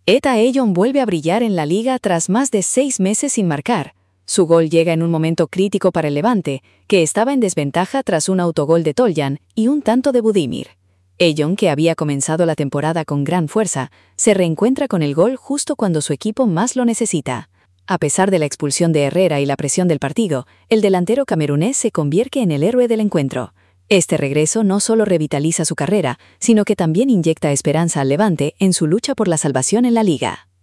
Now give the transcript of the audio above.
Eta Elyon vuelve a brillar en la Liga tras más de 6 meses sin marcar. Su gol llega en un momento crítico para el Levante, que estaba en desventaja tras un autogol de Toljan y un tanto de Budimir. Elyon, que había comenzado la temporada con gran fuerza, se reencuentra con el gol justo cuando su equipo más lo necesita. A pesar de la expulsión de Herrera y la presión del partido, el delantero camerunés se convierte en el héroe del encuentro. Este regreso no solo revitaliza su carrera, sino que también inyecta esperanza al Levante en su lucha por la salvación en la Liga.